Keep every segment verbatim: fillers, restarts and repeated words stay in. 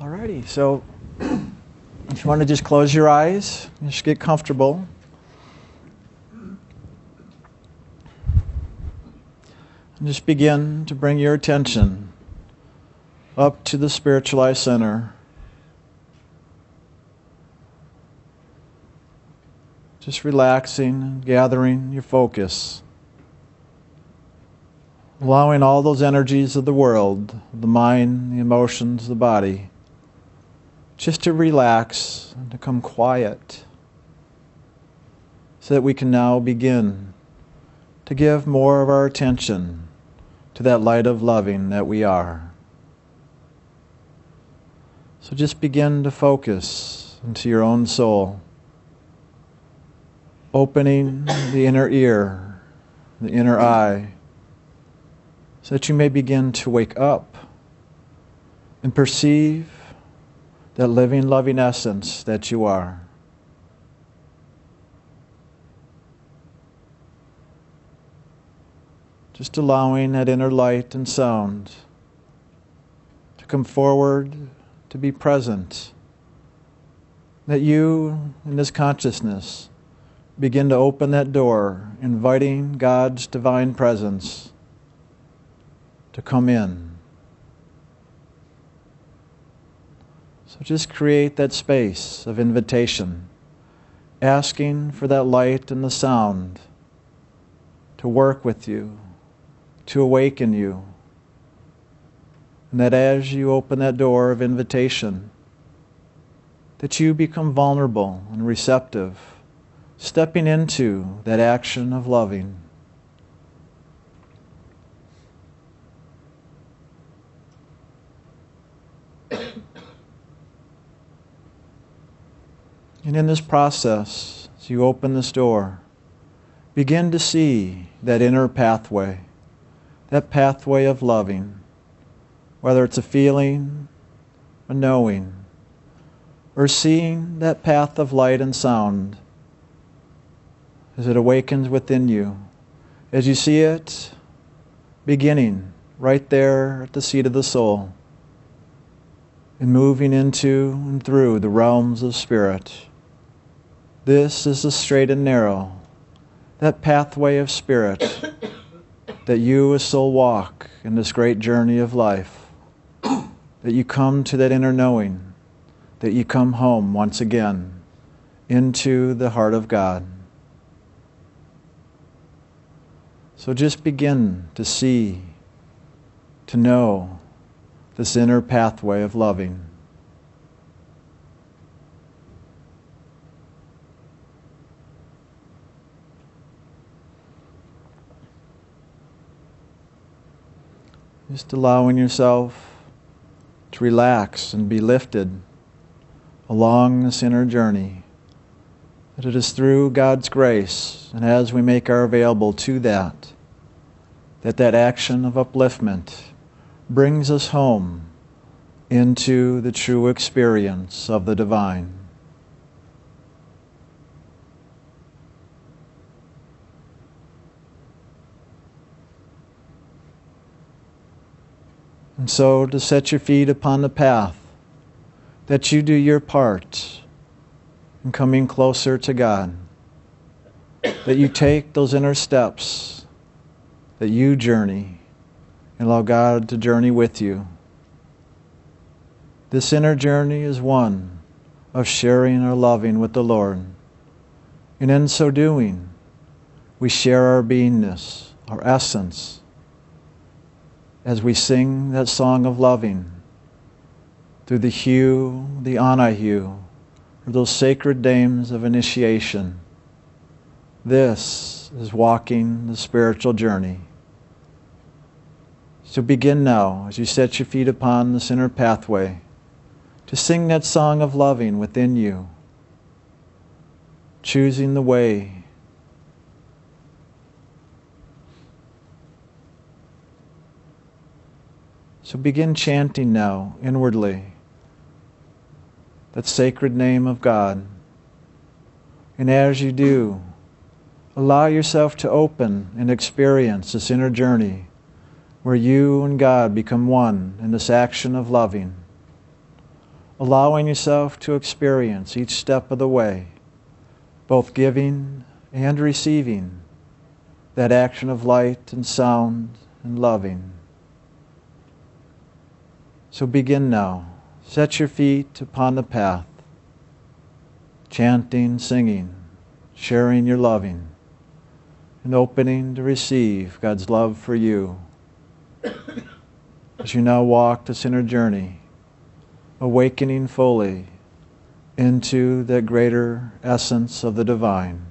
Alrighty, so if you want to just close your eyes, just get comfortable. And just begin to bring your attention up to the spiritualized center. Just relaxing and gathering your focus. Allowing all those energies of the world, the mind, the emotions, the body, just to relax and to come quiet, so that we can now begin to give more of our attention to that light of loving that we are. So just begin to focus into your own soul, opening the inner ear, the inner eye, so that you may begin to wake up and perceive that living, loving essence that you are. Just allowing that inner light and sound to come forward, to be present. That you, in this consciousness, begin to open that door, inviting God's divine presence to come in. So just create that space of invitation, asking for that light and the sound to work with you, to awaken you. And that as you open that door of invitation, that you become vulnerable and receptive, stepping into that action of loving. And in this process, as you open this door, begin to see that inner pathway, that pathway of loving, whether it's a feeling, a knowing, or seeing that path of light and sound as it awakens within you, as you see it beginning right there at the seat of the soul, and moving into and through the realms of spirit. This is the straight and narrow, that pathway of spirit, that you as soul walk in this great journey of life, that you come to that inner knowing, that you come home once again into the heart of God. So just begin to see, to know this inner pathway of loving. Just allowing yourself to relax and be lifted along this inner journey. That it is through God's grace, and as we make our available to that, that that action of upliftment brings us home into the true experience of the divine. And so to set your feet upon the path, that you do your part in coming closer to God, that you take those inner steps, that you journey and allow God to journey with you. This inner journey is one of sharing our loving with the Lord. And in so doing, we share our beingness, our essence, as we sing that song of loving through the hue, the Anahyu, or those sacred names of initiation. This is walking the spiritual journey. So begin now, as you set your feet upon this inner pathway, to sing that song of loving within you, choosing the way. So begin chanting now, inwardly, that sacred name of God. And as you do, allow yourself to open and experience this inner journey where you and God become one in this action of loving. allowing yourself to experience each step of the way, both giving and receiving that action of light and sound and loving. So begin now. Set your feet upon the path, chanting, singing, sharing your loving, and opening to receive God's love for you as you now walk this inner journey, awakening fully into that greater essence of the divine.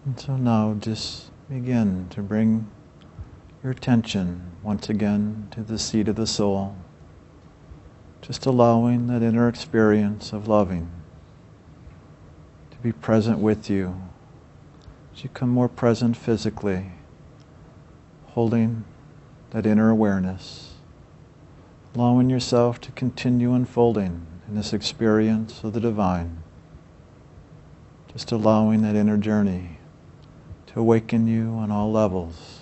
And so now just begin to bring your attention once again to the seat of the soul. Just allowing that inner experience of loving to be present with you as you become more present physically, holding that inner awareness, allowing yourself to continue unfolding in this experience of the divine, just allowing that inner journey to awaken you on all levels,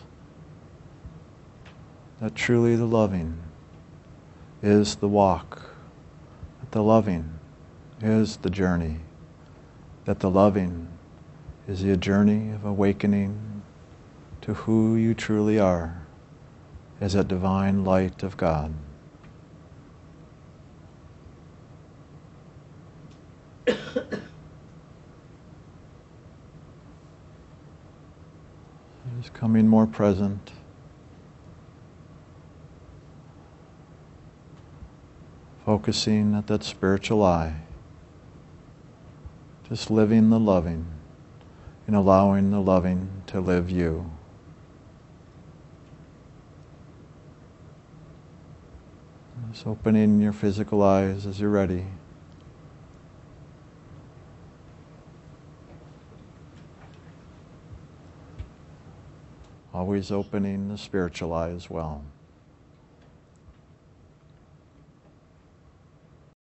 that truly the loving is the walk, that the loving is the journey, that the loving is the journey of awakening to who you truly are as that divine light of God. Just coming more present. Focusing at that spiritual eye. Just living the loving and allowing the loving to live you. Just opening your physical eyes as you're ready. Always opening the spiritual eye as well.